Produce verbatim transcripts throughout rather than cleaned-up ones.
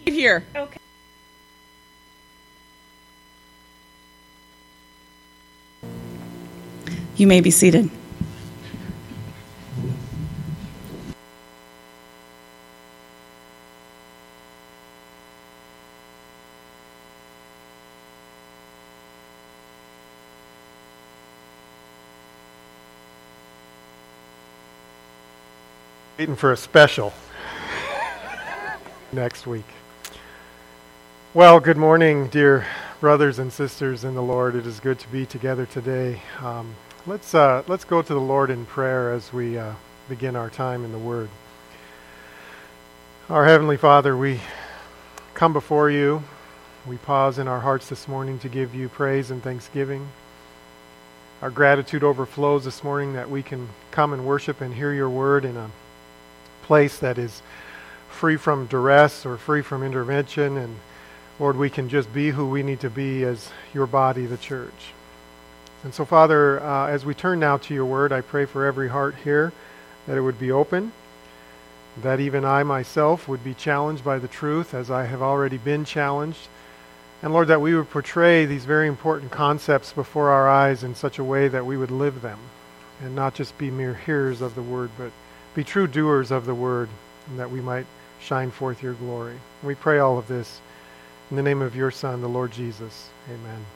Here. Okay. You may be seated. Waiting for a special next week. Well, good morning, dear brothers and sisters in the Lord. It is good to be together today. Um, let's uh, let's go to the Lord in prayer as we uh, begin our time in the Word. Our Heavenly Father, we come before you. We pause in our hearts this morning to give you praise and thanksgiving. Our gratitude overflows this morning that we can come and worship and hear your Word in a place that is free from duress or free from intervention, and Lord, we can just be who we need to be as your body, the church. And so, Father, uh, as we turn now to your word, I pray for every heart here that it would be open, that even I myself would be challenged by the truth as I have already been challenged. And Lord, that we would portray these very important concepts before our eyes in such a way that we would live them and not just be mere hearers of the word, but be true doers of the word, and that we might shine forth your glory. We pray all of this in the name of your Son, the Lord Jesus. Amen.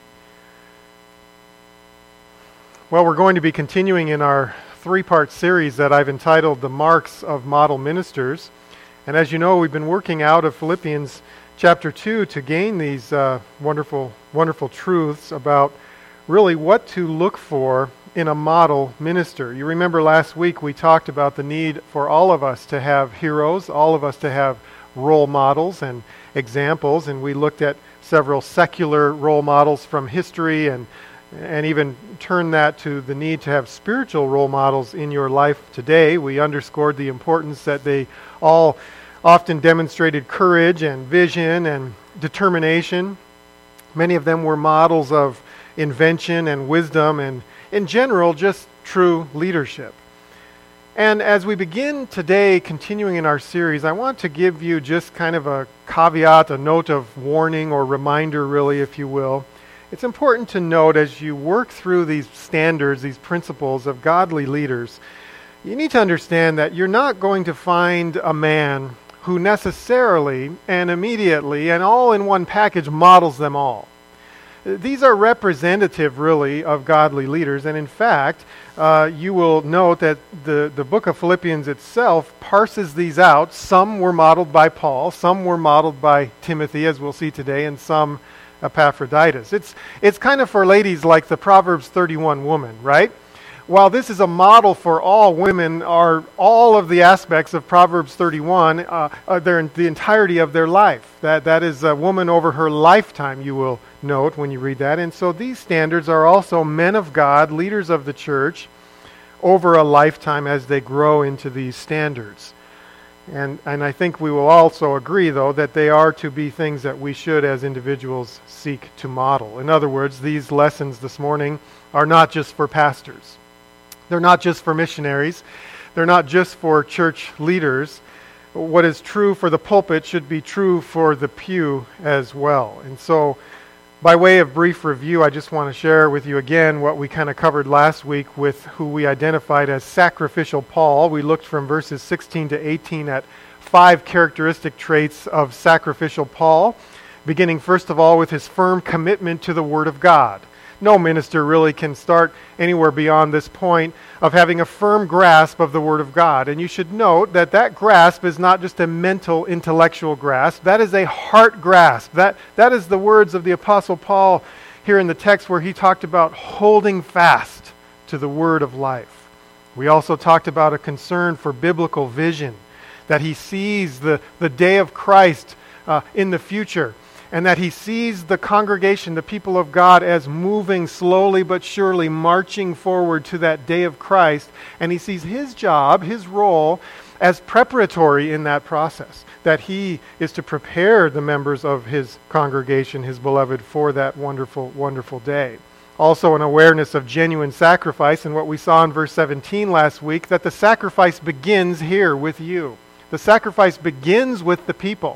Well, we're going to be continuing in our three-part series that I've entitled The Marks of Model Ministers. And as you know, we've been working out of Philippians chapter two to gain these uh, wonderful, wonderful truths about really what to look for in a model minister. You remember last week we talked about the need for all of us to have heroes, all of us to have role models and examples, and we looked at several secular role models from history and and even turned that to the need to have spiritual role models in your life today. We underscored the importance that they all often demonstrated courage and vision and determination. Many of them were models of invention and wisdom and in general, just true leadership. And as we begin today, continuing in our series, I want to give you just kind of a caveat, a note of warning or reminder, really, if you will. It's important to note as you work through these standards, these principles of godly leaders, you need to understand that you're not going to find a man who necessarily and immediately and all in one package models them all. These are representative, really, of godly leaders. And in fact, uh, you will note that the, the book of Philippians itself parses these out. Some were modeled by Paul, some were modeled by Timothy, as we'll see today, and some Epaphroditus. It's, it's kind of for ladies like the Proverbs thirty-one woman, right? While this is a model for all women, are all of the aspects of Proverbs thirty-one, uh, are their, the entirety of their life. That That is a woman over her lifetime, you will note when you read that. And so these standards are also men of God, leaders of the church, over a lifetime as they grow into these standards. And, and I think we will also agree, though, that they are to be things that we should, as individuals, seek to model. In other words, these lessons this morning are not just for pastors. They're not just for missionaries. They're not just for church leaders. What is true for the pulpit should be true for the pew as well. And so, by way of brief review, I just want to share with you again what we kind of covered last week with who we identified as sacrificial Paul. We looked from verses sixteen to eighteen at five characteristic traits of sacrificial Paul, beginning first of all with his firm commitment to the Word of God. No minister really can start anywhere beyond this point of having a firm grasp of the Word of God. And you should note that that grasp is not just a mental, intellectual grasp. That is a heart grasp. That, that is the words of the Apostle Paul here in the text where he talked about holding fast to the Word of life. We also talked about a concern for biblical vision, that he sees the, the day of Christ uh, in the future, and that he sees the congregation, the people of God, as moving slowly but surely, marching forward to that day of Christ. And he sees his job, his role, as preparatory in that process, that he is to prepare the members of his congregation, his beloved, for that wonderful, wonderful day. Also an awareness of genuine sacrifice, and what we saw in verse seventeen last week, that the sacrifice begins here with you. The sacrifice begins with the people.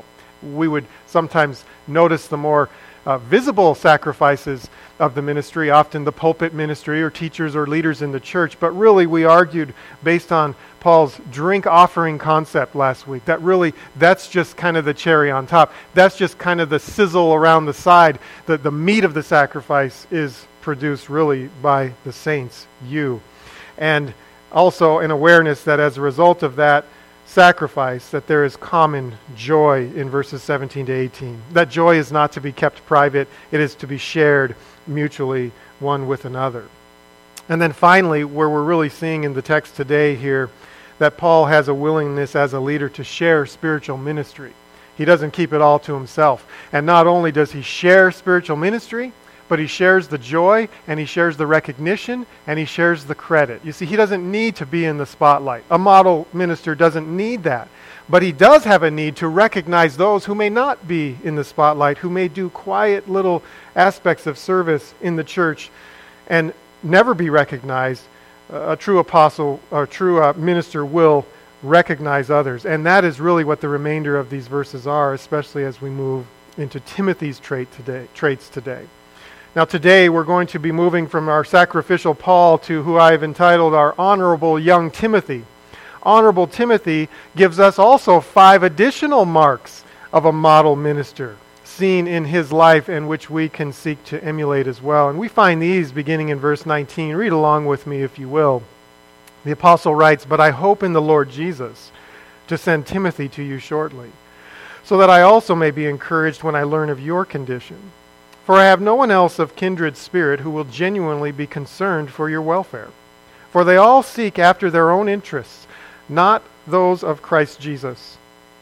we would sometimes notice the more uh, visible sacrifices of the ministry, often the pulpit ministry or teachers or leaders in the church. But really, we argued based on Paul's drink offering concept last week, that really, that's just kind of the cherry on top. That's just kind of the sizzle around the side. The, the meat of the sacrifice is produced really by the saints, you. And also an awareness that as a result of that sacrifice, that there is common joy in verses seventeen to eighteen. That joy is not to be kept private. It is to be shared mutually one with another. And then finally, where we're really seeing in the text today here, that Paul has a willingness as a leader to share spiritual ministry. He doesn't keep it all to himself. And not only does he share spiritual ministry, but he shares the joy, and he shares the recognition, and he shares the credit. You see, he doesn't need to be in the spotlight. A model minister doesn't need that. But he does have a need to recognize those who may not be in the spotlight, who may do quiet little aspects of service in the church and never be recognized. A true apostle, or true uh, minister will recognize others. And that is really what the remainder of these verses are, especially as we move into Timothy's trait today, traits today. Now today we're going to be moving from our sacrificial Paul to who I've entitled our honorable young Timothy. Honorable Timothy gives us also five additional marks of a model minister seen in his life and which we can seek to emulate as well. And we find these beginning in verse nineteen. Read along with me if you will. The apostle writes, "But I hope in the Lord Jesus to send Timothy to you shortly, so that I also may be encouraged when I learn of your condition. For I have no one else of kindred spirit who will genuinely be concerned for your welfare. For they all seek after their own interests, not those of Christ Jesus.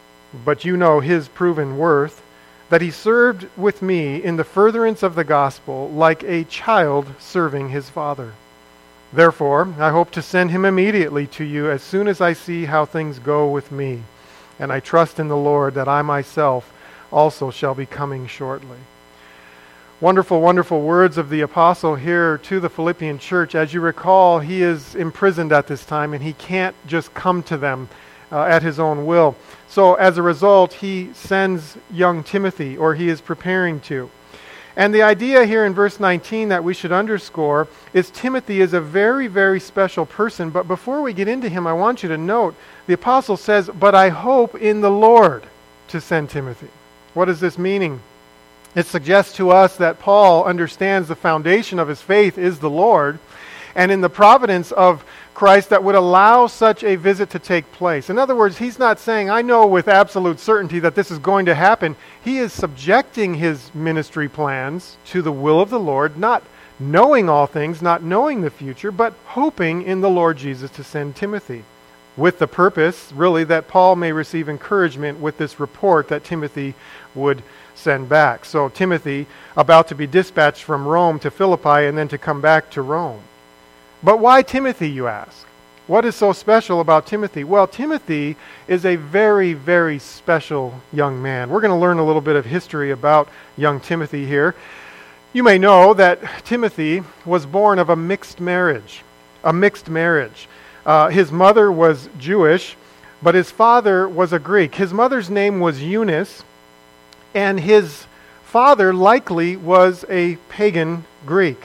But you know his proven worth, that he served with me in the furtherance of the gospel like a child serving his father. Therefore, I hope to send him immediately to you as soon as I see how things go with me. And I trust in the Lord that I myself also shall be coming shortly." Wonderful, wonderful words of the apostle here to the Philippian church. As you recall, he is imprisoned at this time and he can't just come to them uh, at his own will. So as a result, he sends young Timothy, or he is preparing to. And the idea here in verse nineteen that we should underscore is Timothy is a very, very special person. But before we get into him, I want you to note the apostle says, "But I hope in the Lord to send Timothy." What is this meaning? It suggests to us that Paul understands the foundation of his faith is the Lord, and in the providence of Christ that would allow such a visit to take place. In other words, he's not saying, I know with absolute certainty that this is going to happen. He is subjecting his ministry plans to the will of the Lord, not knowing all things, not knowing the future, but hoping in the Lord Jesus to send Timothy, with the purpose, really, that Paul may receive encouragement with this report that Timothy would send back. So Timothy, about to be dispatched from Rome to Philippi and then to come back to Rome. But why Timothy, you ask? What is so special about Timothy? Well, Timothy is a very, very special young man. We're going to learn a little bit of history about young Timothy here. You may know that Timothy was born of a mixed marriage. A mixed marriage. Uh, his mother was Jewish, but his father was a Greek. His mother's name was Eunice, and his father likely was a pagan Greek.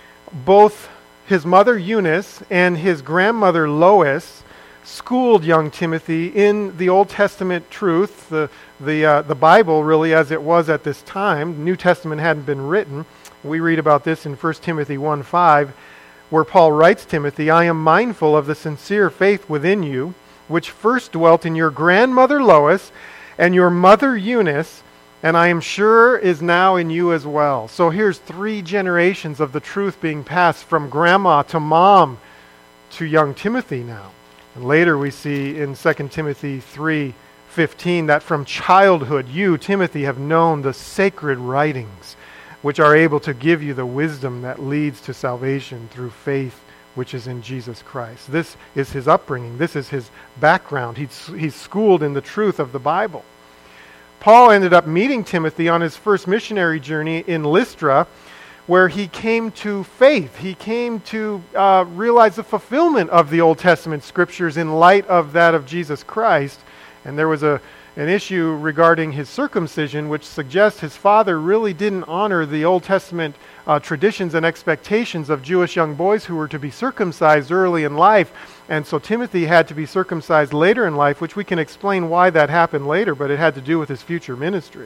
Both his mother Eunice and his grandmother Lois schooled young Timothy in the Old Testament truth, the the uh, the Bible really as it was at this time. The New Testament hadn't been written. We read about this in First Timothy one five, where Paul writes Timothy, "I am mindful of the sincere faith within you, which first dwelt in your grandmother Lois and your mother Eunice, and I am sure is now in you as well." So here's three generations of the truth being passed from grandma to mom to young Timothy now. And later we see in Second Timothy three fifteen that from childhood you, Timothy, have known the sacred writings, which are able to give you the wisdom that leads to salvation through faith which is in Jesus Christ. This is his upbringing. This is his background. He's, he's schooled in the truth of the Bible. Paul ended up meeting Timothy on his first missionary journey in Lystra, where he came to faith. He came to uh, realize the fulfillment of the Old Testament scriptures in light of that of Jesus Christ. And there was a an issue regarding his circumcision, which suggests his father really didn't honor the Old Testament uh, traditions and expectations of Jewish young boys who were to be circumcised early in life. And so Timothy had to be circumcised later in life, which we can explain why that happened later, but it had to do with his future ministry.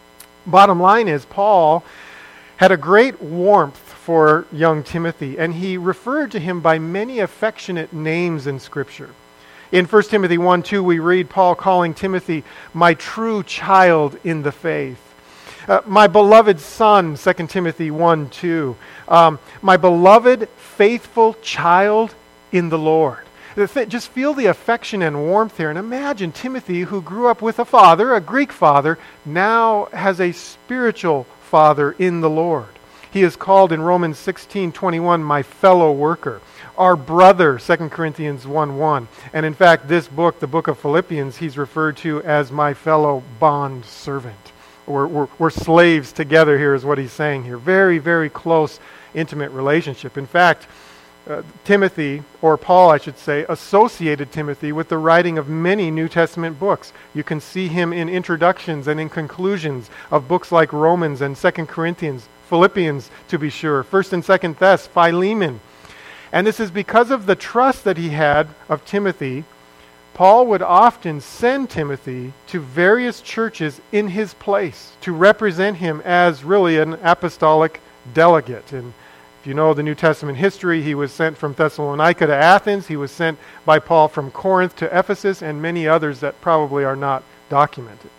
Bottom line is, Paul had a great warmth for young Timothy, and he referred to him by many affectionate names in Scripture. In First Timothy one two, we read Paul calling Timothy, "my true child in the faith." Uh, my beloved son, Second Timothy one two. Um, my beloved, faithful child in the Lord. Just feel the affection and warmth here. And imagine Timothy, who grew up with a father, a Greek father, now has a spiritual father in the Lord. He is called in Romans sixteen twenty-one, my fellow worker. Our brother, Second Corinthians one one. And in fact, this book, the book of Philippians, he's referred to as my fellow bond servant. We're, we're, we're slaves together here is what he's saying here. Very, very close, intimate relationship. In fact, uh, Timothy, or Paul I should say, associated Timothy with the writing of many New Testament books. You can see him in introductions and in conclusions of books like Romans and Second Corinthians, Philippians to be sure, First and Second Thess, Philemon. And this is because of the trust that he had of Timothy. Paul would often send Timothy to various churches in his place to represent him as really an apostolic delegate. And if you know the New Testament history, he was sent from Thessalonica to Athens. He was sent by Paul from Corinth to Ephesus, and many others that probably are not documented.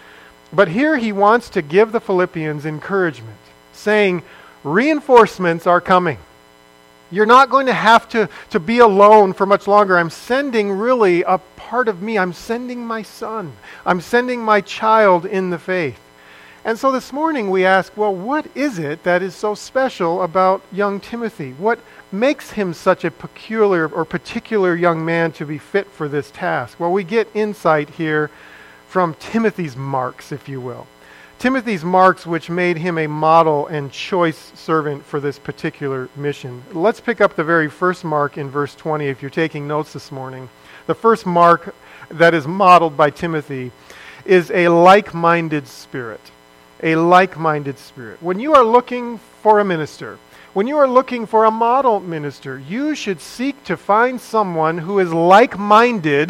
But here he wants to give the Philippians encouragement, saying, reinforcements are coming. You're not going to have to, to be alone for much longer. I'm sending really a part of me. I'm sending my son. I'm sending my child in the faith. And so this morning we ask, well, what is it that is so special about young Timothy? What makes him such a peculiar or particular young man to be fit for this task? Well, we get insight here from Timothy's marks, if you will. Timothy's marks which made him a model and choice servant for this particular mission. Let's pick up the very first mark in verse twenty if you're taking notes this morning. The first mark that is modeled by Timothy is a like-minded spirit. A like-minded spirit. When you are looking for a minister, when you are looking for a model minister, you should seek to find someone who is like-minded,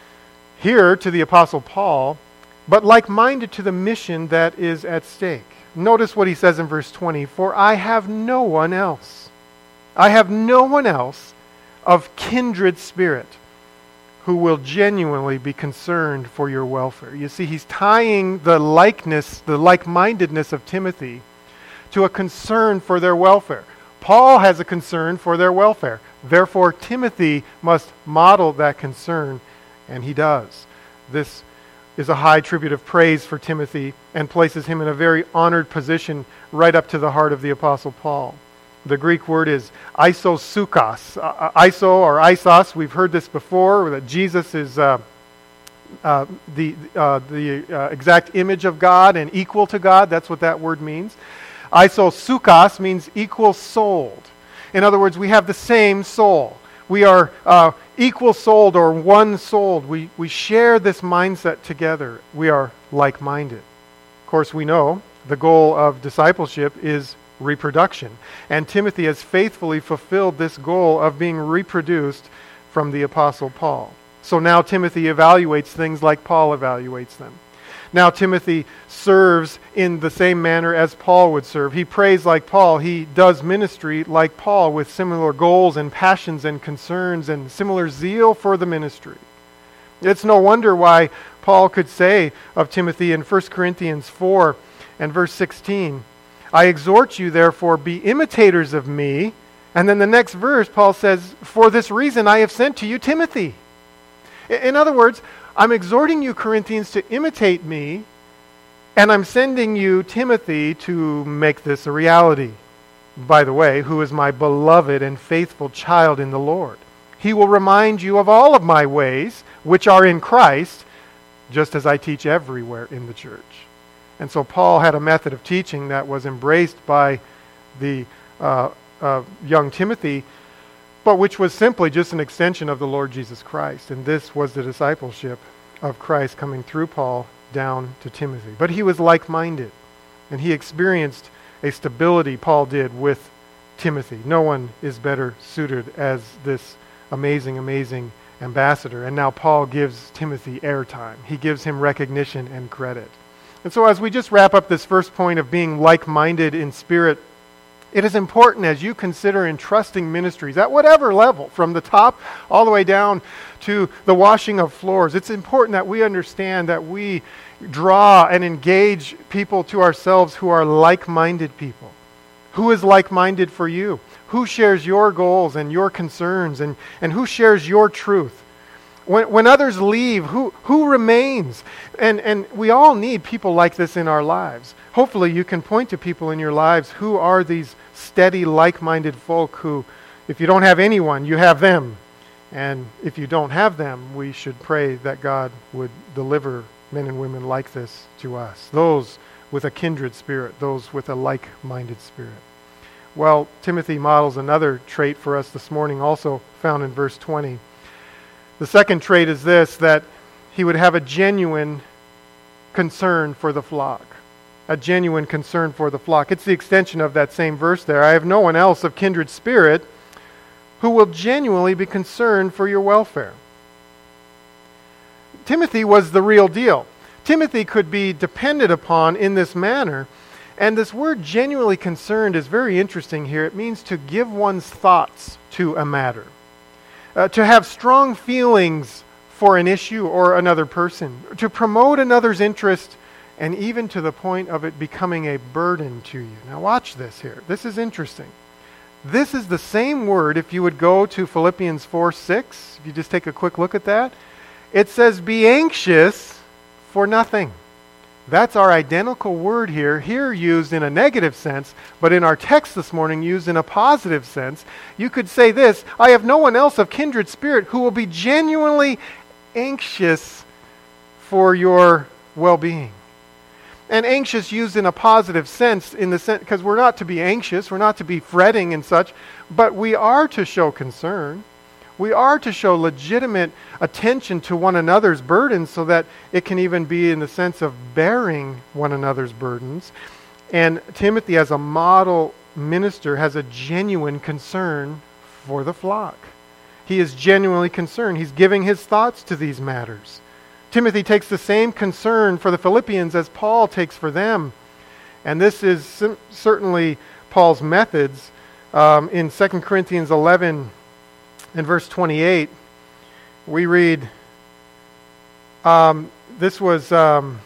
here to the Apostle Paul, but like-minded to the mission that is at stake. Notice what he says in verse twenty, for I have no one else. I have no one else of kindred spirit who will genuinely be concerned for your welfare. You see, he's tying the likeness, the like-mindedness of Timothy to a concern for their welfare. Paul has a concern for their welfare. Therefore, Timothy must model that concern, and he does. This is a high tribute of praise for Timothy and places him in a very honored position right up to the heart of the Apostle Paul. The Greek word is isosukos. Uh, iso or isos, we've heard this before, that Jesus is uh, uh, the, uh, the uh, exact image of God and equal to God. That's what that word means. Isosukos means equal souled. In other words, we have the same soul. We are uh, equal-souled or one-souled. We, we share this mindset together. We are like-minded. Of course, we know the goal of discipleship is reproduction. And Timothy has faithfully fulfilled this goal of being reproduced from the Apostle Paul. So now Timothy evaluates things like Paul evaluates them. Now Timothy serves in the same manner as Paul would serve. He prays like Paul. He does ministry like Paul with similar goals and passions and concerns and similar zeal for the ministry. It's no wonder why Paul could say of Timothy in First Corinthians four and verse sixteen, I exhort you therefore be imitators of me. And then the next verse Paul says, for this reason I have sent to you Timothy. In other words, I'm exhorting you, Corinthians, to imitate me, and I'm sending you Timothy to make this a reality. By the way, who is my beloved and faithful child in the Lord. He will remind you of all of my ways, which are in Christ, just as I teach everywhere in the church. And so Paul had a method of teaching that was embraced by the uh, uh, young Timothy, but which was simply just an extension of the Lord Jesus Christ. And this was the discipleship of Christ coming through Paul down to Timothy. But he was like-minded, and he experienced a stability, Paul did, with Timothy. No one is better suited as this amazing, amazing ambassador. And now Paul gives Timothy airtime. He gives him recognition and credit. And so as we just wrap up this first point of being like-minded in spirit, it is important as you consider entrusting ministries at whatever level, from the top all the way down to the washing of floors, it's important that we understand that we draw and engage people to ourselves who are like-minded people. Who is like-minded for you? Who shares your goals and your concerns, and, and who shares your truth? When, when others leave, who, who remains? And, and we all need people like this in our lives. Hopefully you can point to people in your lives who are these steady, like-minded folk who, if you don't have anyone, you have them. And if you don't have them, we should pray that God would deliver men and women like this to us. Those with a kindred spirit, those with a like-minded spirit. Well, Timothy models another trait for us this morning, also found in verse twenty. The second trait is this, that he would have a genuine concern for the flock. A genuine concern for the flock. It's the extension of that same verse there. I have no one else of kindred spirit who will genuinely be concerned for your welfare. Timothy was the real deal. Timothy could be depended upon in this manner. And this word genuinely concerned is very interesting here. It means to give one's thoughts to a matter. Uh, to have strong feelings for an issue or another person. To promote another's interest, and even to the point of it becoming a burden to you. Now watch this here. This is interesting. This is the same word, if you would go to Philippians four six, if you just take a quick look at that. It says, be anxious for nothing. That's our identical word here, here used in a negative sense, but in our text this morning used in a positive sense. You could say this, I have no one else of kindred spirit who will be genuinely anxious for your well-being. And anxious used in a positive sense, in the sense, because we're not to be anxious, we're not to be fretting and such, but we are to show concern. We are to show legitimate attention to one another's burdens so that it can even be in the sense of bearing one another's burdens. And Timothy, as a model minister, has a genuine concern for the flock. He is genuinely concerned. He's giving his thoughts to these matters. Timothy takes the same concern for the Philippians as Paul takes for them. And this is sim- certainly Paul's methods. Um, in Second Corinthians eleven, in verse twenty-eight, we read, um, this was um,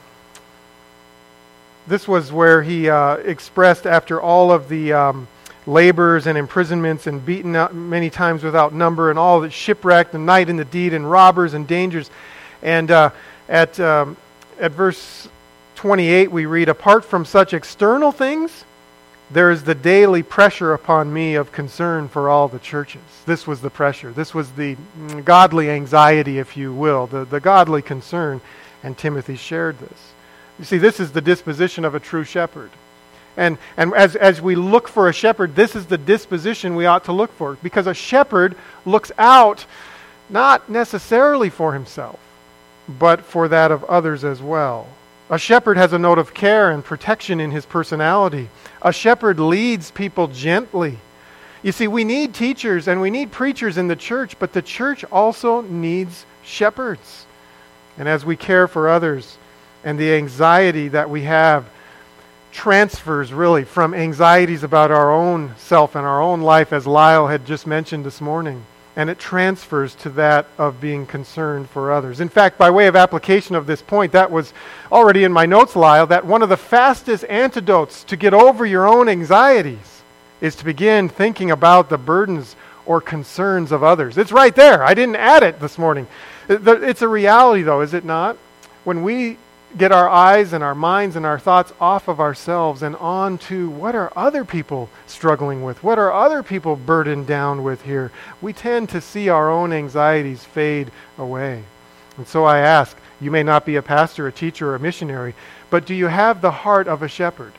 this was where he uh, expressed after all of the um, labors and imprisonments and beaten out many times without number and all the shipwreck, the night and the deed and robbers and dangers. And uh, at um, at verse twenty-eight we read, apart from such external things, there is the daily pressure upon me of concern for all the churches. This was the pressure. This was the godly anxiety, if you will, the, the godly concern. And Timothy shared this. You see, this is the disposition of a true shepherd. And, and as, as we look for a shepherd, this is the disposition we ought to look for. Because a shepherd looks out not necessarily for himself, but for that of others as well. A shepherd has a note of care and protection in his personality. A shepherd leads people gently. You see, we need teachers and we need preachers in the church, but the church also needs shepherds. And as we care for others, and the anxiety that we have transfers really from anxieties about our own self and our own life, as Lyle had just mentioned this morning, and it transfers to that of being concerned for others. In fact, by way of application of this point, that was already in my notes, Lyle, that one of the fastest antidotes to get over your own anxieties is to begin thinking about the burdens or concerns of others. It's right there. I didn't add it this morning. It's a reality, though, is it not? When we get our eyes and our minds and our thoughts off of ourselves and on to what are other people struggling with, what are other people burdened down with here, we tend to see our own anxieties fade away. And so I ask, you may not be a pastor, a teacher, or a missionary, but do you have the heart of a shepherd?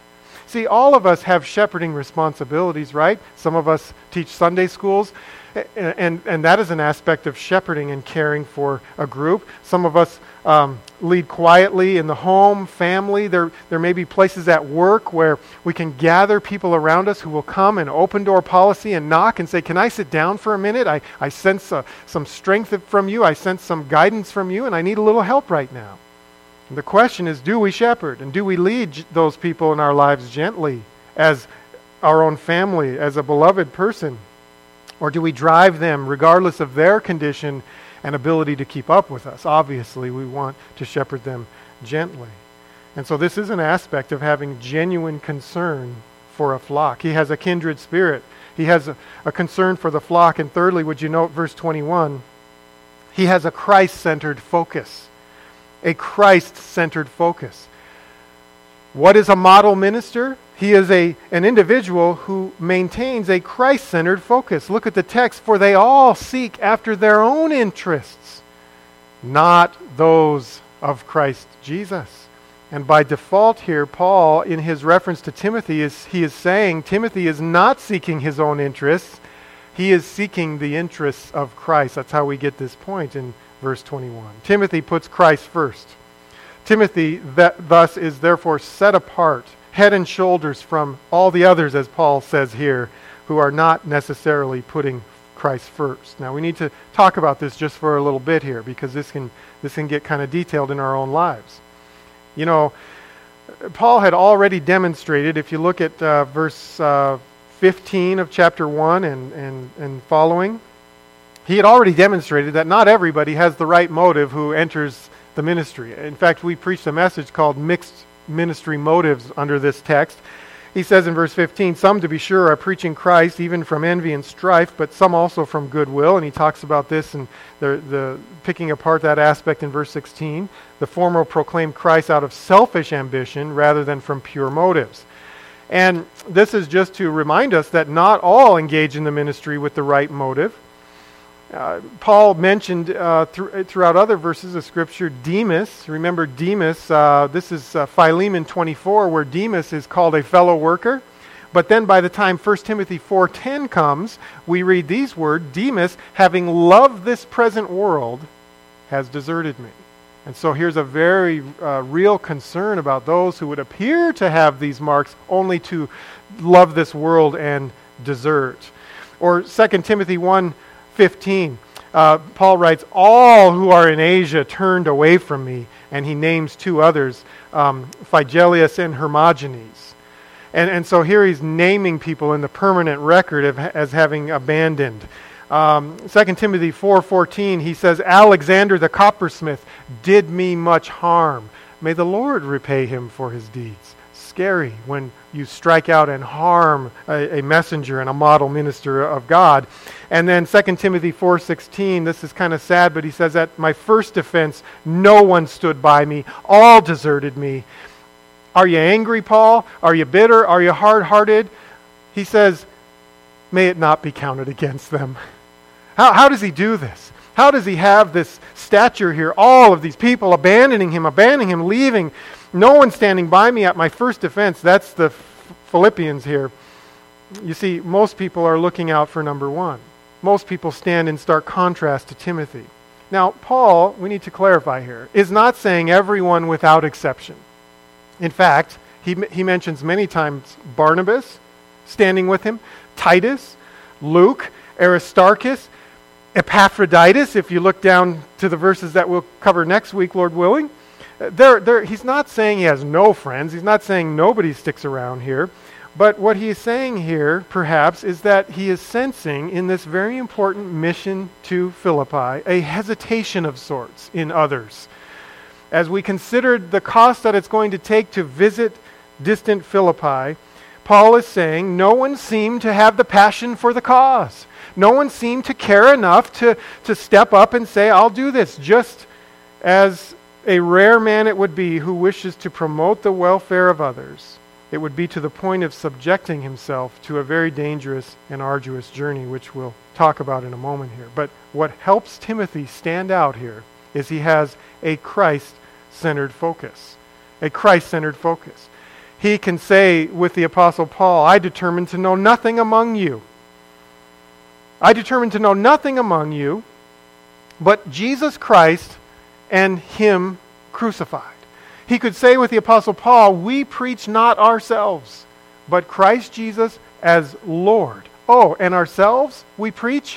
See, all of us have shepherding responsibilities, right? Some of us teach Sunday schools, and, and, and that is an aspect of shepherding and caring for a group. Some of us um, lead quietly in the home, family. There, there may be places at work where we can gather people around us who will come and open door policy and knock and say, can I sit down for a minute? I, I sense uh, some strength from you. I sense some guidance from you, and I need a little help right now. And the question is, do we shepherd, and do we lead j- those people in our lives gently as our own family, as a beloved person? Or do we drive them regardless of their condition and ability to keep up with us? Obviously, we want to shepherd them gently. And so this is an aspect of having genuine concern for a flock. He has a kindred spirit. He has a, a concern for the flock. And thirdly, would you note verse twenty-one? He has a Christ-centered focus. A Christ-centered focus. What is a model minister? He is a an individual who maintains a Christ-centered focus. Look at the text. For they all seek after their own interests, not those of Christ Jesus. And by default here, Paul, in his reference to Timothy, is he is saying Timothy is not seeking his own interests. He is seeking the interests of Christ. That's how we get this point in verse twenty-one. Timothy puts Christ first. Timothy that thus is therefore set apart, head and shoulders from all the others, as Paul says here, who are not necessarily putting Christ first. Now we need to talk about this just for a little bit here, because this can this can get kind of detailed in our own lives. You know, Paul had already demonstrated, if you look at uh, verse uh, fifteen of chapter one and, and, and following, he had already demonstrated that not everybody has the right motive who enters the ministry. In fact, we preached a message called Mixed Ministry Motives under this text. He says in verse fifteen, some to be sure are preaching Christ even from envy and strife, but some also from goodwill. And he talks about this and the, the picking apart that aspect in verse sixteen. The former proclaim Christ out of selfish ambition rather than from pure motives. And this is just to remind us that not all engage in the ministry with the right motive. Uh, Paul mentioned uh, th- throughout other verses of Scripture Demas. Remember Demas, uh, this is uh, Philemon twenty-four, where Demas is called a fellow worker. But then by the time First Timothy four ten comes, we read these words, Demas, having loved this present world, has deserted me. And so here's a very uh, real concern about those who would appear to have these marks only to love this world and desert. Or Second Timothy one fifteen, uh, Paul writes, all who are in Asia turned away from me, and he names two others, um, Phygelius and Hermogenes. And, and so here he's naming people in the permanent record of, as having abandoned. Um, Second Timothy four fourteen, he says, Alexander the coppersmith did me much harm. May the Lord repay him for his deeds. Scary when you strike out and harm a, a messenger and a model minister of God. And then Second Timothy four sixteen, this is kind of sad, but he says, at my first defense, no one stood by me. All deserted me. Are you angry, Paul? Are you bitter? Are you hard-hearted? He says, may it not be counted against them. How, how does he do this? How does he have this stature here? All of these people abandoning him, abandoning him, leaving. No one standing by me at my first defense. That's the Philippians here. You see, most people are looking out for number one. Most people stand in stark contrast to Timothy. Now, Paul, we need to clarify here, is not saying everyone without exception. In fact, he, he mentions many times Barnabas standing with him, Titus, Luke, Aristarchus, Epaphroditus, if you look down to the verses that we'll cover next week, Lord willing. There, there, he's not saying he has no friends. He's not saying nobody sticks around here. But what he is saying here, perhaps, is that he is sensing in this very important mission to Philippi a hesitation of sorts in others. As we considered the cost that it's going to take to visit distant Philippi, Paul is saying no one seemed to have the passion for the cause. No one seemed to care enough to, to step up and say, I'll do this, just as a rare man it would be who wishes to promote the welfare of others. It would be to the point of subjecting himself to a very dangerous and arduous journey, which we'll talk about in a moment here. But what helps Timothy stand out here is he has a Christ-centered focus. A Christ-centered focus. he can say with the Apostle Paul, I determined to know nothing among you. I determined to know nothing among you but Jesus Christ and Him crucified. He could say with the Apostle Paul, we preach not ourselves, but Christ Jesus as Lord. Oh, and ourselves we preach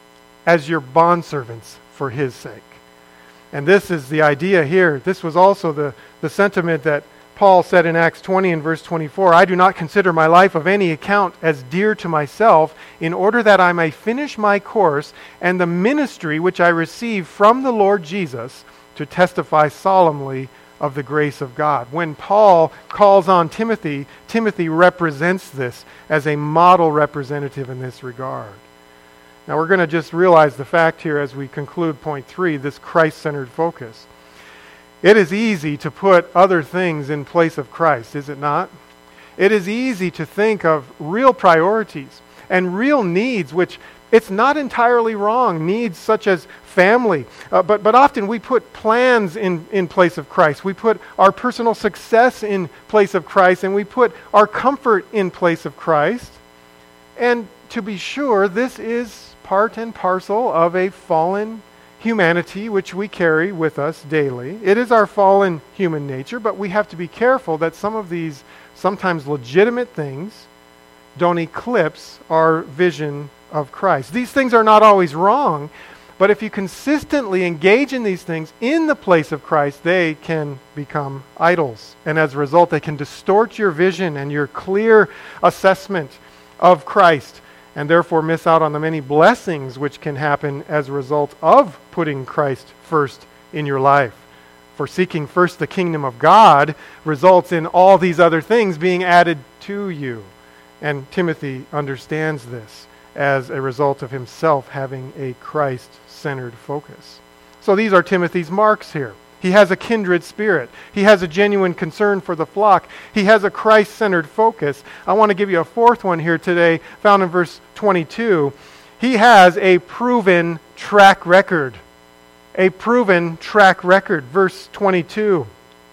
as your bondservants for His sake. And this is the idea here. This was also the, the sentiment that Paul said in Acts twenty and verse twenty-four, I do not consider my life of any account as dear to myself, in order that I may finish my course and the ministry which I receive from the Lord Jesus to testify solemnly of the grace of God. When Paul calls on Timothy, Timothy represents this as a model representative in this regard. Now we're going to just realize the fact here as we conclude point three, this Christ-centered focus. It is easy to put other things in place of Christ, is it not? It is easy to think of real priorities and real needs, which it's not entirely wrong, needs such as family. Uh, but, but often we put plans in, in place of Christ. We put our personal success in place of Christ, and we put our comfort in place of Christ. And to be sure, this is part and parcel of a fallen humanity which we carry with us daily. It is our fallen human nature, but we have to be careful that some of these sometimes legitimate things don't eclipse our vision of Christ. These things are not always wrong, but if you consistently engage in these things in the place of Christ, they can become idols. And as a result, they can distort your vision and your clear assessment of Christ, and therefore miss out on the many blessings which can happen as a result of putting Christ first in your life. For seeking first the kingdom of God results in all these other things being added to you. And Timothy understands this as a result of himself having a Christ-centered focus. So these are Timothy's marks here. He has a kindred spirit. He has a genuine concern for the flock. He has a Christ-centered focus. I want to give you a fourth one here today, found in verse twenty-two. He has a proven track record. A proven track record. Verse twenty-two.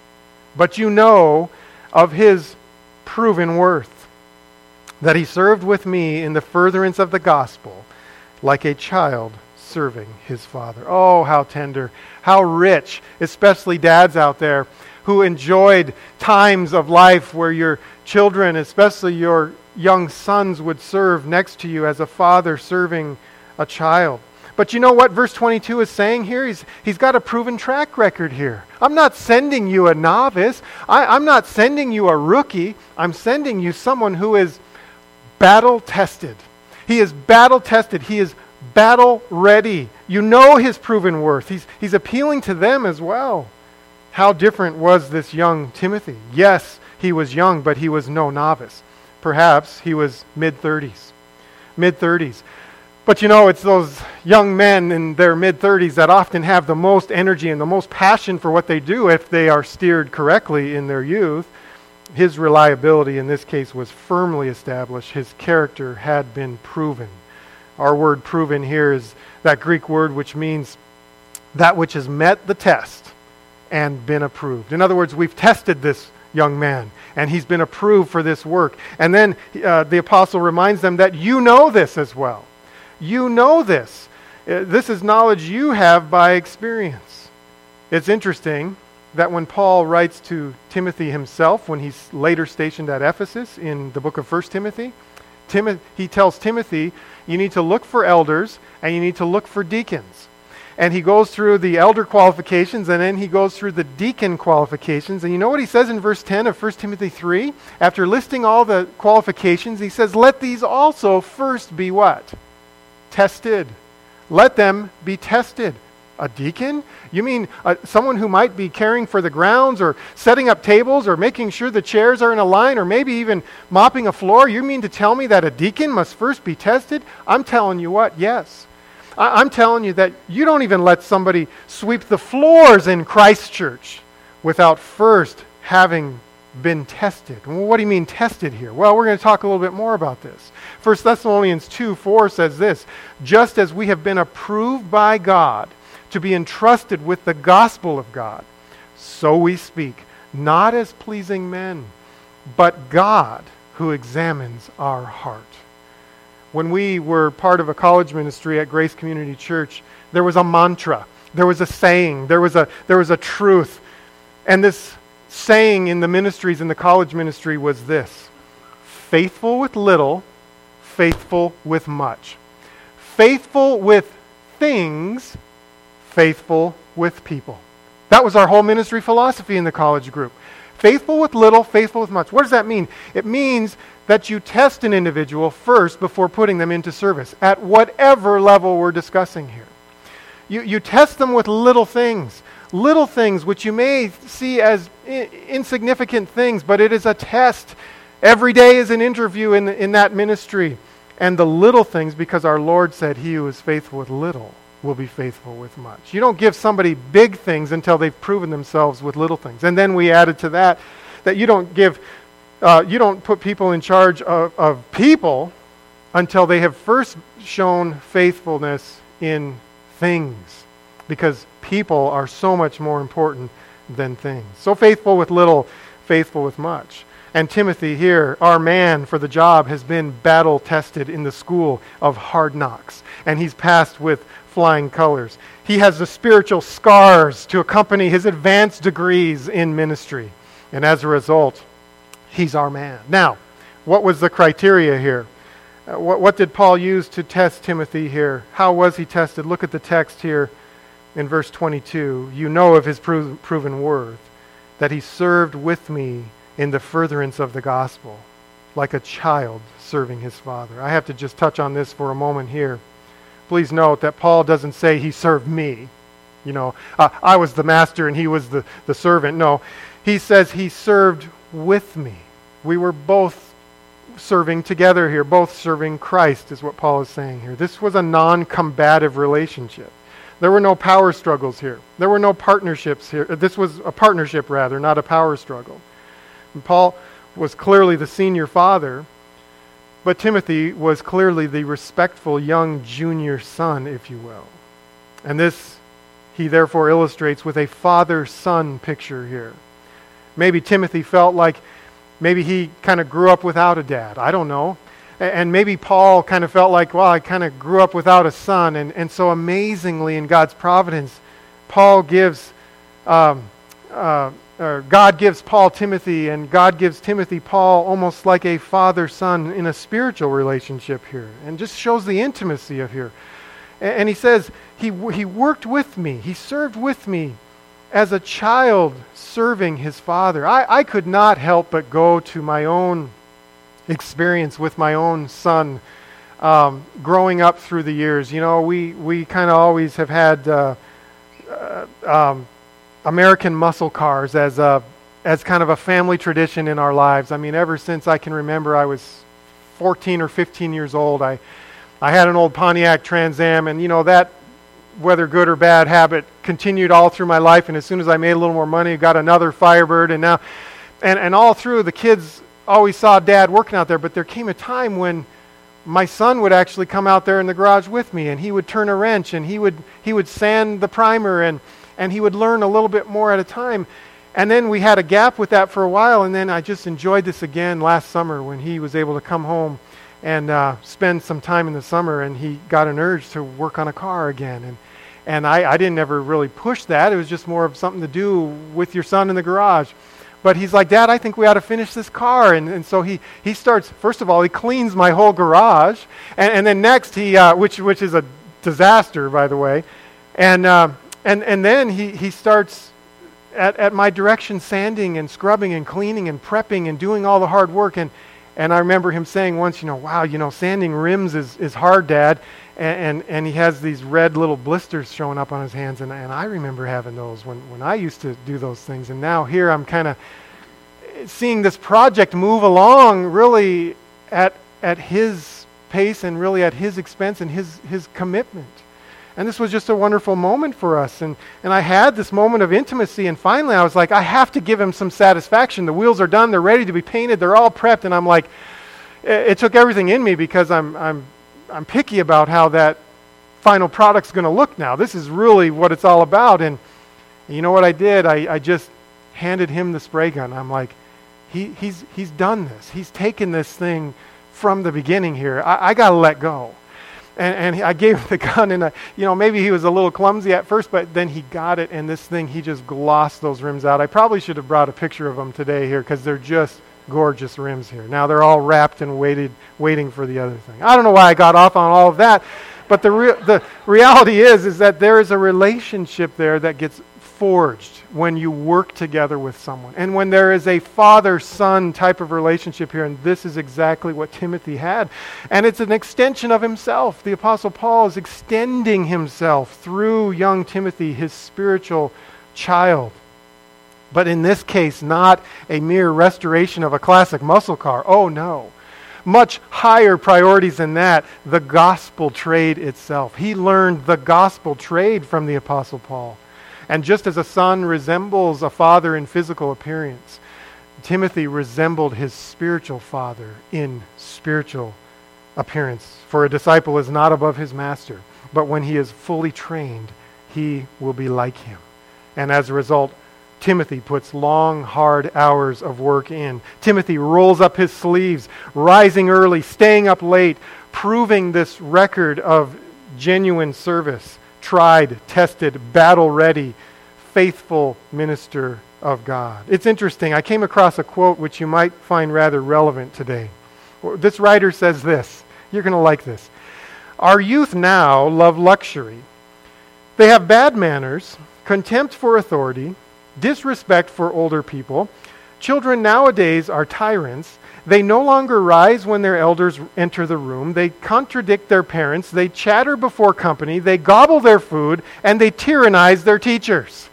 But you know of his proven worth, that he served with me in the furtherance of the gospel, like a child serving his father. Oh, how tender, how rich, especially dads out there who enjoyed times of life where your children, especially your young sons, would serve next to you as a father serving a child. But you know what verse twenty-two is saying here? He's, he's got a proven track record here. I'm not sending you a novice. I, I'm not sending you a rookie. I'm sending you someone who is battle tested. He is battle tested. He is battle ready. You know his proven worth. He's, he's appealing to them as well. How different was this young Timothy? Yes, he was young, but he was no novice. Perhaps he was mid-thirties. Mid-thirties. But you know, it's those young men in their mid-thirties that often have the most energy and the most passion for what they do if they are steered correctly in their youth. His reliability in this case was firmly established. His character had been proven. Our word proven here is that Greek word which means that which has met the test and been approved. In other words, we've tested this young man and he's been approved for this work. And then uh, the apostle reminds them that you know this as well. You know this. Uh, this is knowledge you have by experience. It's interesting that when Paul writes to Timothy himself, when he's later stationed at Ephesus in the book of First Timothy, Tim- he tells Timothy, you need to look for elders and you need to look for deacons. And he goes through the elder qualifications and then he goes through the deacon qualifications. And you know what he says in verse ten of First Timothy three? After listing all the qualifications, he says, let these also first be what? Tested. Let them be tested. A deacon? You mean uh, someone who might be caring for the grounds or setting up tables or making sure the chairs are in a line or maybe even mopping a floor? You mean to tell me that a deacon must first be tested? I'm telling you what, yes. I- I'm telling you that you don't even let somebody sweep the floors in Christ Church without first having been tested. Well, what do you mean tested here? Well, we're going to talk a little bit more about this. First Thessalonians two four says this, just as we have been approved by God to be entrusted with the gospel of God, so we speak, not as pleasing men, but God who examines our heart. When we were part of a college ministry at Grace Community Church, there was a mantra, there was a saying, there was a there was a truth. And this saying in the ministries, in the college ministry, was this: faithful with little, faithful with much. Faithful with things, faithful with people. That was our whole ministry philosophy in the college group. Faithful with little, faithful with much. What does that mean? It means that you test an individual first before putting them into service, at whatever level we're discussing here. You, you test them with little things. Little things which you may see as I- insignificant things, but it is a test. Every day is an interview in, in that ministry. And the little things, because our Lord said, he who is faithful with little will be faithful with much. You don't give somebody big things until they've proven themselves with little things. And then we added to that, that you don't give, uh, you don't put people in charge of, of people until they have first shown faithfulness in things. Because people are so much more important than things. So faithful with little, faithful with much. And Timothy here, our man for the job, has been battle tested in the school of hard knocks. And he's passed with flying colors. He has the spiritual scars to accompany his advanced degrees in ministry. And as a result, he's our man. Now, what was the criteria here? Uh, what, what did Paul use to test Timothy here? How was he tested? Look at the text here in verse twenty-two. You know of his pro- proven worth, that he served with me in the furtherance of the gospel, like a child serving his father. I have to just touch on this for a moment here. Please note that Paul doesn't say he served me. You know, uh, I was the master and he was the, the servant. No, he says he served with me. We were both serving together here, both serving Christ is what Paul is saying here. This was a non-combative relationship. There were no power struggles here. There were no partnerships here. This was a partnership rather, not a power struggle. And Paul was clearly the senior father, but Timothy was clearly the respectful young junior son, if you will. And this he therefore illustrates with a father-son picture here. Maybe Timothy felt like maybe he kind of grew up without a dad. I don't know. And maybe Paul kind of felt like, well, I kind of grew up without a son. And, and so amazingly in God's providence, Paul gives... Um, uh, Or God gives Paul Timothy, and God gives Timothy Paul, almost like a father-son in a spiritual relationship here, and just shows the intimacy of here. And, and he says, he, he worked with me, he served with me as a child serving his father. I, I could not help but go to my own experience with my own son um, growing up through the years. You know, we, we kind of always have had... Uh, uh, um, American muscle cars as a as kind of a family tradition in our lives. I mean, ever since I can remember, I was fourteen or fifteen years old. I I had an old Pontiac Trans Am, and you know that, whether good or bad habit, continued all through my life. And as soon as I made a little more money, got another Firebird, and now, and and all through, the kids always saw Dad working out there. But there came a time when my son would actually come out there in the garage with me, and he would turn a wrench, and he would he would sand the primer, and and he would learn a little bit more at a time. And then we had a gap with that for a while, and then I just enjoyed this again last summer when he was able to come home and uh, spend some time in the summer, and he got an urge to work on a car again. And and I, I didn't ever really push that. It was just more of something to do with your son in the garage. But he's like, Dad, I think we ought to finish this car. And, and so he, he starts, first of all, he cleans my whole garage. And, and then next, he uh, which which is a disaster, by the way. And... Uh, And and then he, he starts at, at my direction sanding and scrubbing and cleaning and prepping and doing all the hard work. And, and I remember him saying once, you know, wow, you know, sanding rims is, is hard, Dad. And, and and he has these red little blisters showing up on his hands. And, and I remember having those when, when I used to do those things. And now here I'm kind of seeing this project move along really at at his pace and really at his expense and his, his commitment. And this was just a wonderful moment for us. And, and I had this moment of intimacy. And finally I was like, I have to give him some satisfaction. The wheels are done. They're ready to be painted. They're all prepped. And I'm like, it, it took everything in me because I'm I'm I'm picky about how that final product's going to look now. This is really what it's all about. And you know what I did? I, I just handed him the spray gun. I'm like, He, he's, he's done this. He's taken this thing from the beginning here. I, I got to let go. And, and I gave him the gun, and I, you know, maybe he was a little clumsy at first, but then he got it, and this thing, he just glossed those rims out. I probably should have brought a picture of them today here, because they're just gorgeous rims here. Now they're all wrapped and waited, waiting for the other thing. I don't know why I got off on all of that, but the re- the reality is, is that there is a relationship there that gets forged when you work together with someone. And when there is a father-son type of relationship here, and this is exactly what Timothy had. And it's an extension of himself. The Apostle Paul is extending himself through young Timothy, his spiritual child. But in this case, not a mere restoration of a classic muscle car. Oh no. Much higher priorities than that, the gospel trade itself. He learned the gospel trade from the Apostle Paul. And just as a son resembles a father in physical appearance, Timothy resembled his spiritual father in spiritual appearance. For a disciple is not above his master, but when he is fully trained, he will be like him. And as a result, Timothy puts long, hard hours of work in. Timothy rolls up his sleeves, rising early, staying up late, proving this record of genuine service. Tried, tested, battle-ready, faithful minister of God. It's interesting. I came across a quote which you might find rather relevant today. This writer says this. You're going to like this. Our youth now love luxury. They have bad manners, contempt for authority, disrespect for older people. Children nowadays are tyrants. They no longer rise when their elders enter the room. They contradict their parents. They chatter before company. They gobble their food, and they tyrannize their teachers.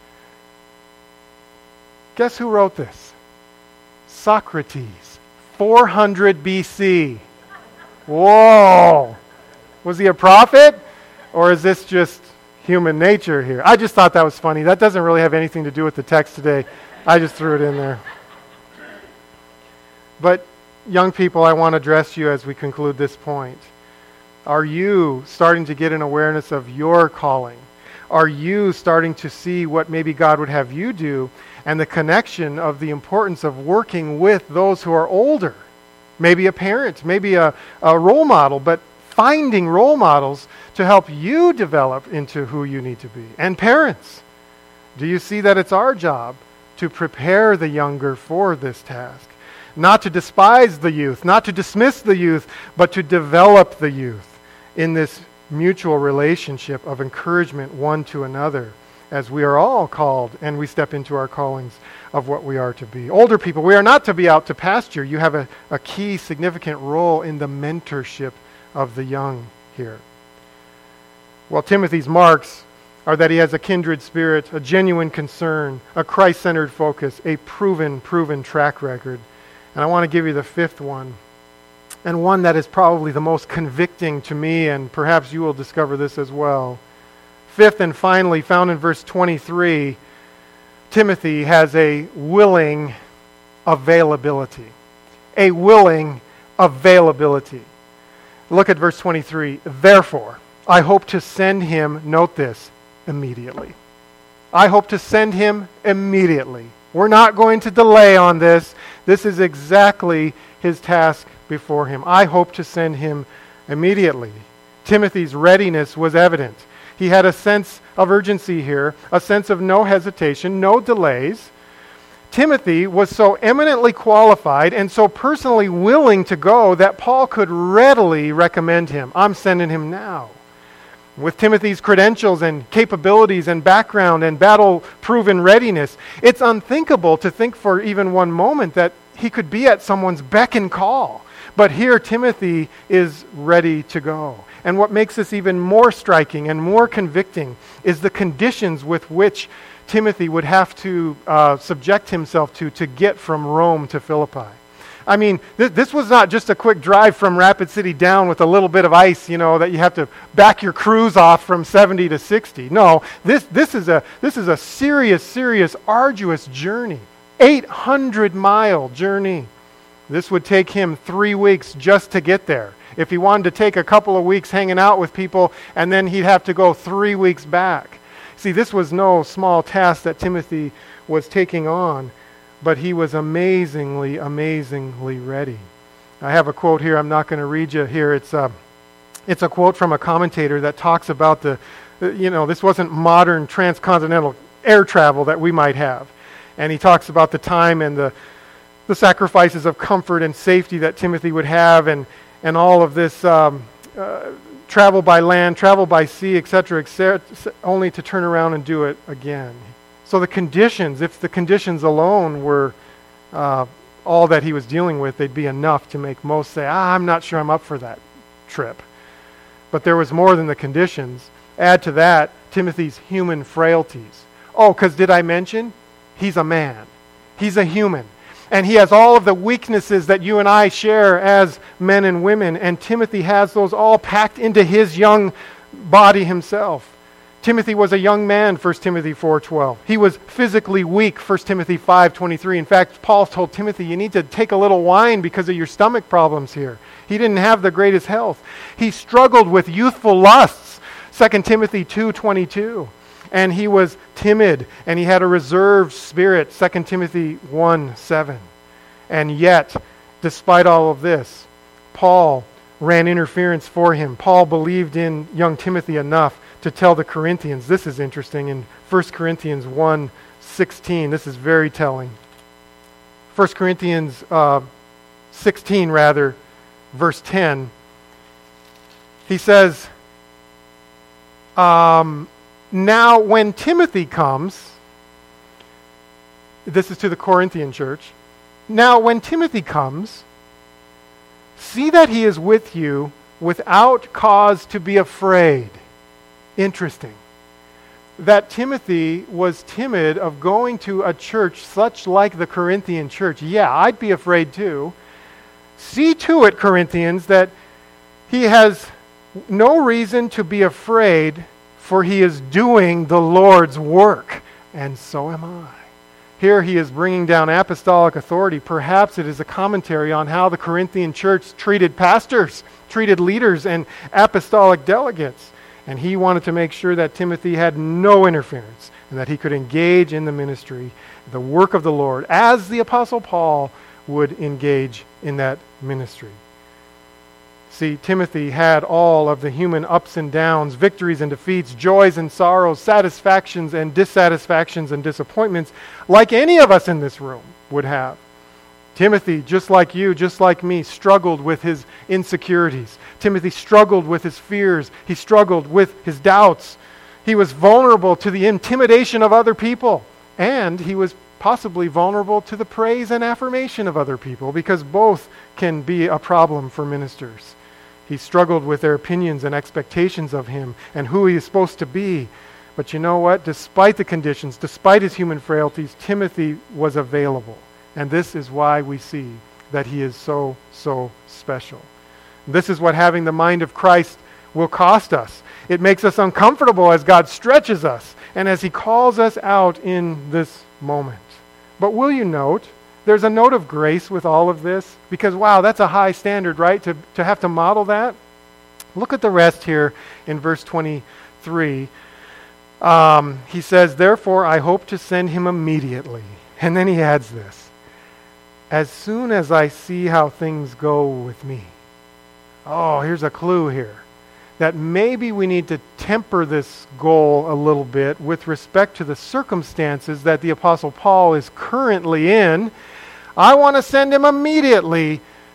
Guess who wrote this? Socrates, four hundred B C. Whoa! Was he a prophet? Or is this just human nature here? I just thought that was funny. That doesn't really have anything to do with the text today. I just threw it in there. But young people, I want to address you as we conclude this point. Are you starting to get an awareness of your calling? Are you starting to see what maybe God would have you do, and the connection of the importance of working with those who are older? Maybe a parent, maybe a, a role model, but finding role models to help you develop into who you need to be. And parents, do you see that it's our job to prepare the younger for this task? Not to despise the youth, not to dismiss the youth, but to develop the youth in this mutual relationship of encouragement one to another, as we are all called and we step into our callings of what we are to be. Older people, we are not to be out to pasture. You have a, a key, significant role in the mentorship of the young here. Well, Timothy's marks are that he has a kindred spirit, a genuine concern, a Christ-centered focus, a proven, proven track record. And I want to give you the fifth one, and one that is probably the most convicting to me, and perhaps you will discover this as well. Fifth and finally, found in verse twenty-three, Timothy has a willing availability. A willing availability. Look at verse twenty-three. Therefore, I hope to send him, note this, immediately. I hope to send him immediately. We're not going to delay on this. This is exactly his task before him. I hope to send him immediately. Timothy's readiness was evident. He had a sense of urgency here, a sense of no hesitation, no delays. Timothy was so eminently qualified and so personally willing to go that Paul could readily recommend him. I'm sending him now. With Timothy's credentials and capabilities and background and battle-proven readiness, it's unthinkable to think for even one moment that he could be at someone's beck and call. But here Timothy is ready to go. And what makes this even more striking and more convicting is the conditions with which Timothy would have to uh, subject himself to to get from Rome to Philippi. I mean, th- this was not just a quick drive from Rapid City down with a little bit of ice, you know, that you have to back your cruise off from seventy to sixty. No, this this is a this is a serious, serious, arduous journey. eight hundred mile journey. This would take him three weeks just to get there. If he wanted to take a couple of weeks hanging out with people, and then he'd have to go three weeks back. See, this was no small task that Timothy was taking on. but he was amazingly, amazingly ready. I have a quote here. I'm not going to read you here. It's a, it's a quote from a commentator that talks about the, you know, this wasn't modern transcontinental air travel that we might have. And he talks about the time and the the sacrifices of comfort and safety that Timothy would have, and, and all of this um, uh, travel by land, travel by sea, et cetera, et cetera, only to turn around and do it again. So the conditions, if the conditions alone were uh, all that he was dealing with, they'd be enough to make most say, ah, I'm not sure I'm up for that trip. But there was more than the conditions. Add to that Timothy's human frailties. Oh, because did I mention? He's a man. He's a human. And he has all of the weaknesses that you and I share as men and women. And Timothy has those all packed into his young body himself. Timothy was a young man, First Timothy four twelve. He was physically weak, First Timothy five twenty-three. In fact, Paul told Timothy, you need to take a little wine because of your stomach problems here. He didn't have the greatest health. He struggled with youthful lusts, Second Timothy two twenty-two. And he was timid, and he had a reserved spirit, Second Timothy one seven. And yet, despite all of this, Paul ran interference for him. Paul believed in young Timothy enough to tell the Corinthians, this is interesting, in First Corinthians one sixteen, this is very telling. First Corinthians uh, sixteen, rather, verse ten, he says, um... Now, when Timothy comes, this is to the Corinthian church. Now, when Timothy comes, see that he is with you without cause to be afraid. Interesting. That Timothy was timid of going to a church such like the Corinthian church. Yeah, I'd be afraid too. See to it, Corinthians, that he has no reason to be afraid, for he is doing the Lord's work, and so am I. Here he is bringing down apostolic authority. Perhaps it is a commentary on how the Corinthian church treated pastors, treated leaders, and apostolic delegates. And he wanted to make sure that Timothy had no interference and that he could engage in the ministry, the work of the Lord, as the Apostle Paul would engage in that ministry. See, Timothy had all of the human ups and downs, victories and defeats, joys and sorrows, satisfactions and dissatisfactions and disappointments, like any of us in this room would have. Timothy, just like you, just like me, struggled with his insecurities. Timothy struggled with his fears. He struggled with his doubts. He was vulnerable to the intimidation of other people. And he was possibly vulnerable to the praise and affirmation of other people, because both can be a problem for ministers. He struggled with their opinions and expectations of him and who he is supposed to be. But you know what? Despite the conditions, despite his human frailties, Timothy was available. And this is why we see that he is so, so special. This is what having the mind of Christ will cost us. It makes us uncomfortable as God stretches us and as he calls us out in this moment. But will you note, there's a note of grace with all of this, because wow, that's a high standard, right? To, to have to model that. Look at the rest here in verse twenty-three. Um, he says, therefore I hope to send him immediately. And then he adds this, as soon as I see how things go with me. Oh, here's a clue here. That maybe we need to temper this goal a little bit with respect to the circumstances that the Apostle Paul is currently in. I want to send him immediately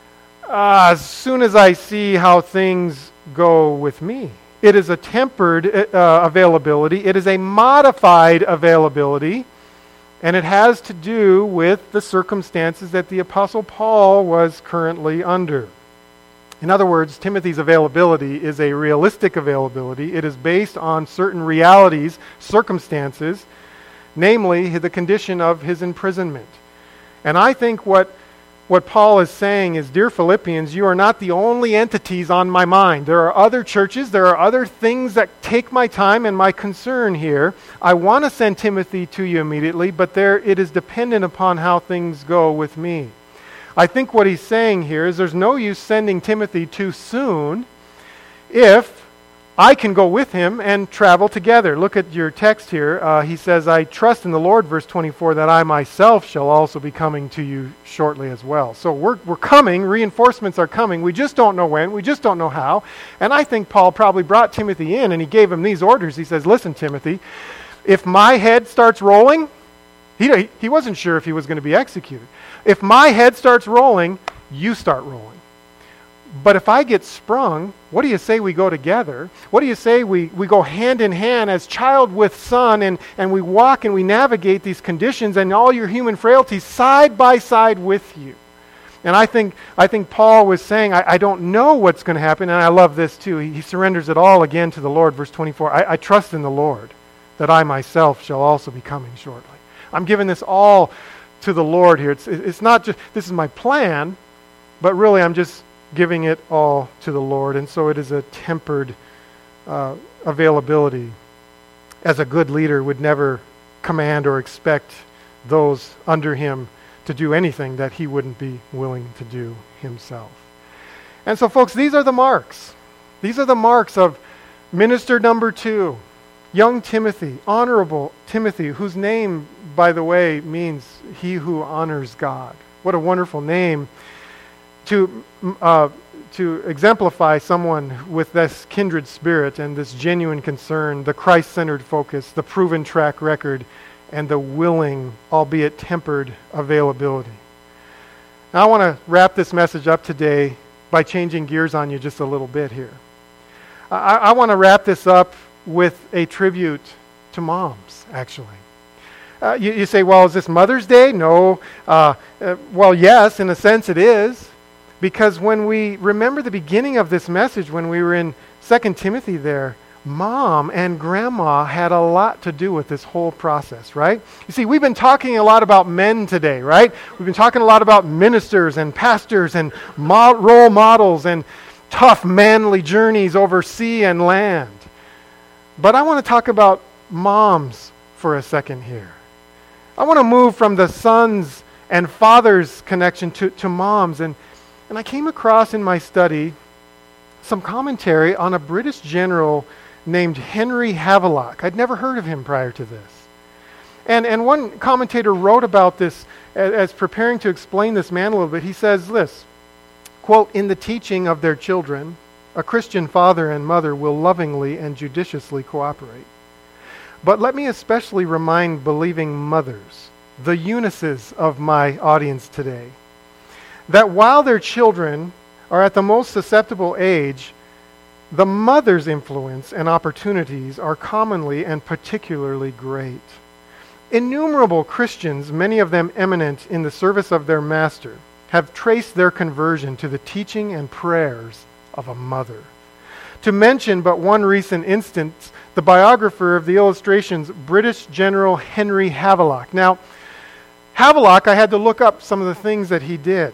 uh, as soon as I see how things go with me. It is a tempered uh, availability. It is a modified availability. And it has to do with the circumstances that the Apostle Paul was currently under. In other words, Timothy's availability is a realistic availability. It is based on certain realities, circumstances, namely the condition of his imprisonment. And I think what, what Paul is saying is, dear Philippians, you are not the only entities on my mind. There are other churches, there are other things that take my time and my concern here. I want to send Timothy to you immediately, but there it is dependent upon how things go with me. I think what he's saying here is there's no use sending Timothy too soon if I can go with him and travel together. Look at your text here. Uh, he says, I trust in the Lord, verse twenty-four, that I myself shall also be coming to you shortly as well. So we're, we're coming. Reinforcements are coming. We just don't know when. We just don't know how. And I think Paul probably brought Timothy in and he gave him these orders. He says, listen, Timothy, if my head starts rolling, he, he wasn't sure if he was going to be executed. If my head starts rolling, you start rolling. But if I get sprung, what do you say we go together? What do you say we, we go hand in hand as child with son, and, and we walk and we navigate these conditions and all your human frailties side by side with you? And I think I think Paul was saying, I, I don't know what's going to happen, and I love this too. He, he surrenders it all again to the Lord, verse twenty-four. I, I trust in the Lord that I myself shall also be coming shortly. I'm giving this all to the Lord here. It's, it's not just, this is my plan, but really I'm just giving it all to the Lord. And so it is a tempered uh, availability, as a good leader would never command or expect those under him to do anything that he wouldn't be willing to do himself. And so, folks, these are the marks. These are the marks of minister number two, young Timothy, honorable Timothy, whose name, by the way, means he who honors God. What a wonderful name to uh, to exemplify someone with this kindred spirit and this genuine concern, the Christ-centered focus, the proven track record, and the willing, albeit tempered, availability. Now I want to wrap this message up today by changing gears on you just a little bit here. I, I want to wrap this up with a tribute to moms, actually. Uh, you, you say, well, is this Mother's Day? No. Uh, uh, well, yes, in a sense it is. Because when we remember the beginning of this message, when we were in Second Timothy there, Mom and Grandma had a lot to do with this whole process, right? You see, we've been talking a lot about men today, right? We've been talking a lot about ministers and pastors and mo- role models and tough manly journeys over sea and land. But I want to talk about moms for a second here. I want to move from the sons and fathers connection to, to moms. And And I came across in my study some commentary on a British general named Henry Havelock. I'd never heard of him prior to this. And and one commentator wrote about this as, as preparing to explain this man a little bit. He says this, quote, in the teaching of their children, a Christian father and mother will lovingly and judiciously cooperate. But let me especially remind believing mothers, the Eunices of my audience today, that while their children are at the most susceptible age, the mother's influence and opportunities are commonly and particularly great. Innumerable Christians, many of them eminent in the service of their master, have traced their conversion to the teaching and prayers of a mother. To mention but one recent instance, the biographer of the illustrations, British General Henry Havelock. Now, Havelock, I had to look up some of the things that he did.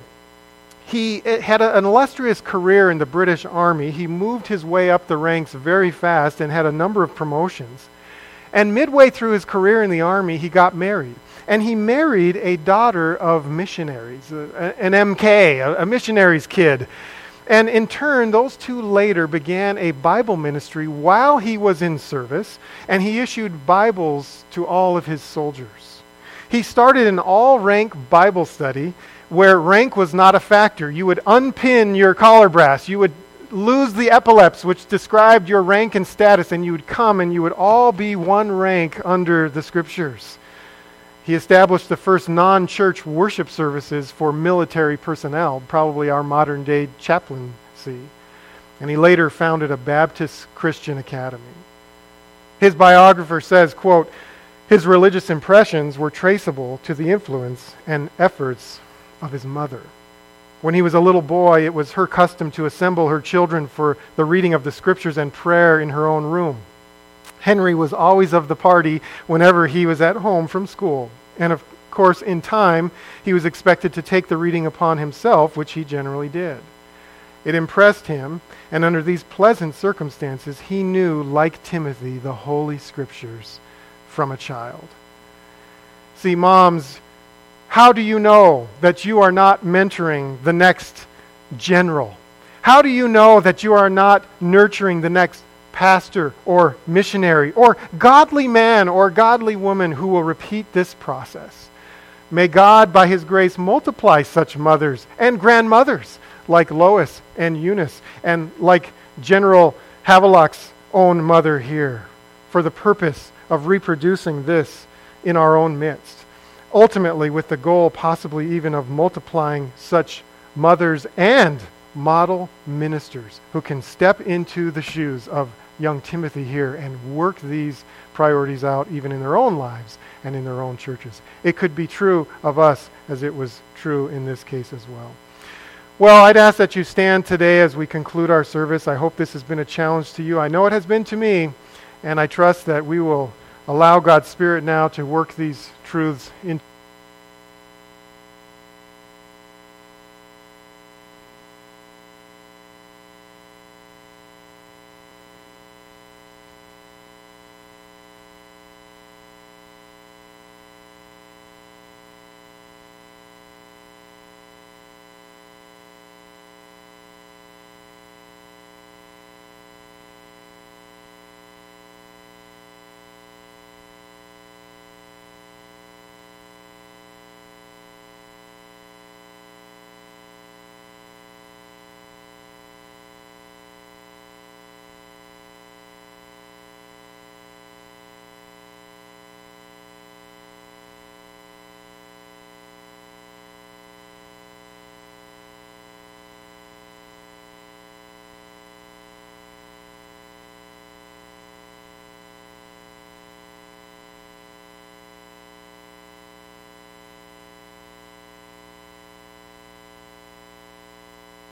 He had a, an illustrious career in the British Army. He moved his way up the ranks very fast and had a number of promotions. And midway through his career in the Army, he got married. And he married a daughter of missionaries, a, an M K, a, a missionary's kid. And in turn, those two later began a Bible ministry while he was in service, and he issued Bibles to all of his soldiers. He started an all-rank Bible study where rank was not a factor. You would unpin your collar brass. You would lose the epaulets, which described your rank and status, and you would come and you would all be one rank under the Scriptures. He established the first non-church worship services for military personnel, probably our modern-day chaplaincy. And he later founded a Baptist Christian academy. His biographer says, quote, his religious impressions were traceable to the influence and efforts of his mother. When he was a little boy, it was her custom to assemble her children for the reading of the Scriptures and prayer in her own room. Henry was always of the party whenever he was at home from school. And of course, in time, he was expected to take the reading upon himself, which he generally did. It impressed him, and under these pleasant circumstances, he knew, like Timothy, the Holy Scriptures from a child. See, moms, how do you know that you are not mentoring the next general? How do you know that you are not nurturing the next pastor or missionary or godly man or godly woman who will repeat this process. May God, by His grace, multiply such mothers and grandmothers like Lois and Eunice and like General Havelock's own mother here, for the purpose of reproducing this in our own midst. Ultimately, with the goal possibly even of multiplying such mothers and model ministers who can step into the shoes of young Timothy here and work these priorities out even in their own lives and in their own churches. It could be true of us as it was true in this case as well. Well, I'd ask that you stand today as we conclude our service. I hope this has been a challenge to you. I know it has been to me, and I trust that we will allow God's Spirit now to work these truths in